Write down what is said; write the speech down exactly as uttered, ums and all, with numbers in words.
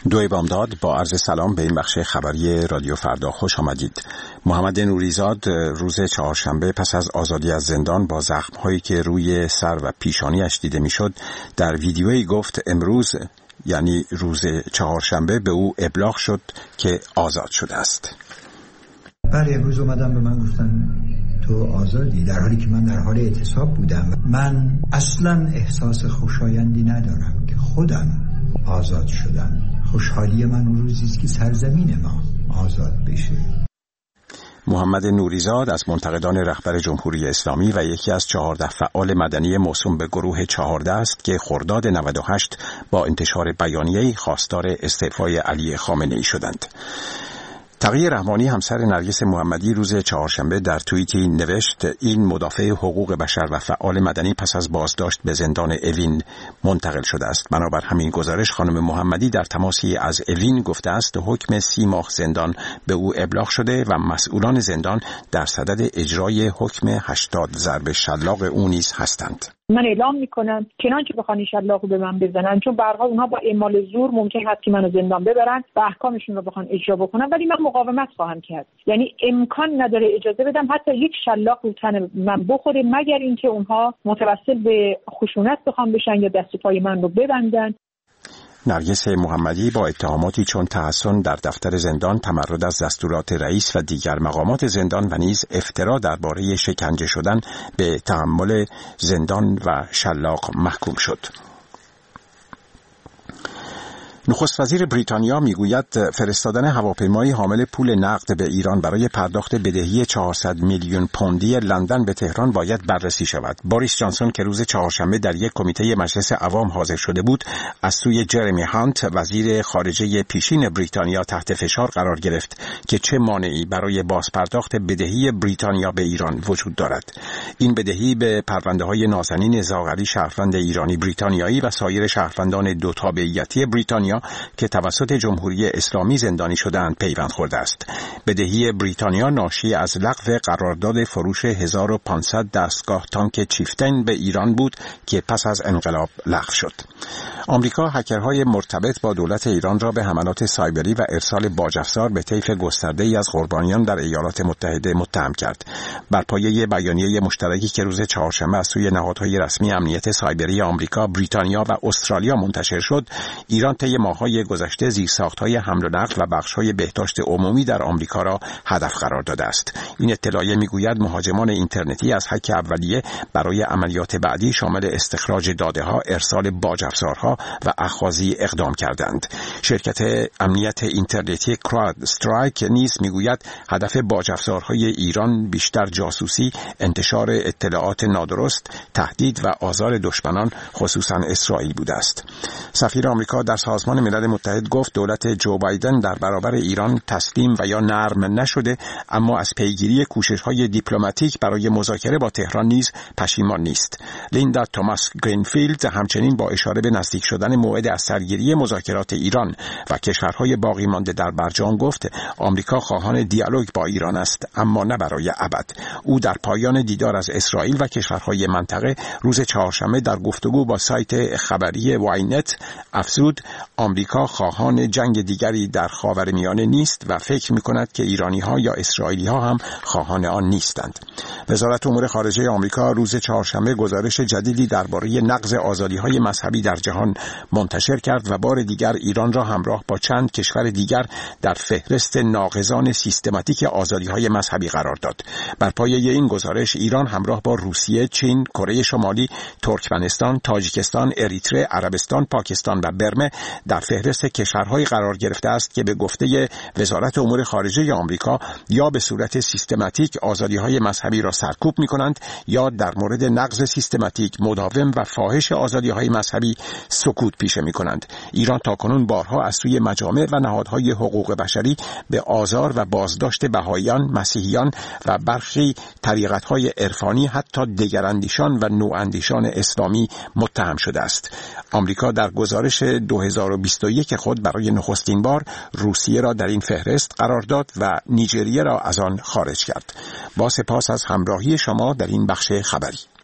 دوی بامداد با عرض سلام به این بخش خبری رادیو فردا خوش آمدید. محمد نوریزاد روز چهارشنبه پس از آزادی از زندان با زخم‌هایی که روی سر و پیشانیش دیده میشد در ویدیویی گفت امروز یعنی روز چهارشنبه به او ابلاغ شد که آزاد شده است. بله، امروز اومدن به من گفتن تو آزادی، در حالی که من در حال اعتصاب بودم. من اصلا احساس خوشایندی ندارم که خودم آزاد شدم. خوشحالی من اون روزی است که سرزمین ما آزاد بشه. محمد نوریزاد از منتقدان رهبر جمهوری اسلامی و یکی از چهارده فعال مدنی موسوم به گروه چهارده است که خرداد نود و هشت با انتشار بیانیه‌ای خواستار استعفای علی خامنه‌ای شدند. تقی رحمانی همسر نرگس محمدی روز چهارشنبه در توییتی نوشت این مدافع حقوق بشر و فعال مدنی پس از بازداشت به زندان اوین منتقل شده است. بنابر همین گزارش خانم محمدی در تماسی از اوین گفته است حکم سی ماه زندان به او ابلاغ شده و مسئولان زندان در صدد اجرای حکم هشتاد ضرب شلاق او نیز هستند. من اعلام میکنم چنانچه بخوان این شلاقو به من بزنن، چون به هر حال اونها با اعمال زور ممکن هست که منو زندان ببرن و احکامشون رو بخوان اجرا بکنن، ولی من مقاومت خواهم کرد. یعنی امکان نداره اجازه بدم حتی یک شلاق رو تن من بخوره، مگر اینکه اونها متوسل به خشونت بخوام بشن یا دست و پای من رو ببندن. نرگس محمدی با اتهاماتی چون تحصن در دفتر زندان، تمرد از دستورات رئیس و دیگر مقامات زندان و نیز افترا درباره شکنجه شدن به تحمل زندان و شلاق محکوم شد. نخست وزیر بریتانیا میگوید فرستادن هواپیمایی حامل پول نقد به ایران برای پرداخت بدهی چهارصد میلیون پوندی لندن به تهران باید بررسی شود. بوریس جانسون که روز چهارشنبه در یک کمیته مجلس عوام حاضر شده بود، از سوی جرمی هانت وزیر خارجه پیشین بریتانیا تحت فشار قرار گرفت که چه مانعی برای بازپرداخت بدهی بریتانیا به ایران وجود دارد. این بدهی به پرونده‌های نازنین زاغری شهروند ایرانی بریتانیایی و سایر شهروندان دو تابعیتی بریتانیا که توسط جمهوری اسلامی زندانی شده‌اند پیوند خورده است. بدهی بریتانیا ناشی از لغو قرارداد فروش هزار و پانصد دستگاه تانک چیفتین به ایران بود که پس از انقلاب لغو شد. آمریکا هکرهای مرتبط با دولت ایران را به حملات سایبری و ارسال باج‌افزار به طیف گسترده‌ای از قربانیان در ایالات متحده متهم کرد. بر پایه بیانیه مشترکی که روز چهارشنبه از سوی نهادهای رسمی امنیت سایبری آمریکا، بریتانیا و استرالیا منتشر شد، ایران طی ماه‌های گذشته زیرساخت‌های حمل و نقل و بخش‌های بهداشت عمومی در آمریکا را هدف قرار داده است. این اطلاعیه می‌گوید مهاجمان اینترنتی از هک اولیه برای عملیات بعدی شامل استخراج داده‌ها، ارسال باج‌افزارها و اخاذی اقدام کردند. شرکت امنیت اینترنتی کراود استرایک نیز می‌گوید هدف باج‌افزارهای ایران بیشتر جاسوسی، انتشار اطلاعات نادرست، تهدید و آزار دشمنان خصوصاً اسرائیل بوده است. سفیر آمریکا در سازمان ملل متحد گفت دولت جو بایدن در برابر ایران تسلیم و یا نرم نشده، اما از پیگیری کوشش‌های دیپلماتیک برای مذاکره با تهران نیز پشیمان نیست. لیندا توماس گرینفیلد همچنین با اشاره به نزدیک شدن موعد از سرگیری مذاکرات ایران و کشورهای باقی مانده در برجام گفت آمریکا خواهان دیالوگ با ایران است، اما نه برای ابد. او در پایان دیدار از اسرائیل و کشورهای منطقه روز چهارشنبه در گفتگو با سایت خبری واینت افزود آمریکا خواهان جنگ دیگری در خاورمیانه نیست و فکر می‌کند که ایرانی‌ها یا اسرائیلی‌ها هم خواهان آن نیستند. وزارت امور خارجه آمریکا روز چهارشنبه گزارش جدیدی درباره نقض آزادی‌های مذهبی در جهان منتشر کرد و بار دیگر ایران را همراه با چند کشور دیگر در فهرست ناقضان سیستماتیک آزادی‌های مذهبی قرار داد. بر پایه این گزارش ایران همراه با روسیه، چین، کره شمالی، ترکمنستان، تاجیکستان، اریتره، عربستان، پاکستان و برمه در فهرست کشورهایی قرار گرفته است که به گفته وزارت امور خارجه آمریکا یا به صورت سیستماتیک آزادی‌های مذهبی را سرکوب می‌کنند یا در مورد نقض سیستماتیک، مداوم و فاحش آزادی‌های مذهبی سکوت پیشه می‌کنند. ایران تاکنون بارها از سوی مجامع و نهادهای حقوق بشری به آزار و بازداشت بهائیان، مسیحیان و برخی طریقت‌های عرفانی حتی دگراندیشان و نواندیشان اسلامی متهم شده است. آمریکا در گزارش دو هزار و بیست و یک خود برای نخستین بار روسیه را در این فهرست قرار داد و نیجریه را از آن خارج کرد. با سپاس از همراهی شما در این بخش خبری.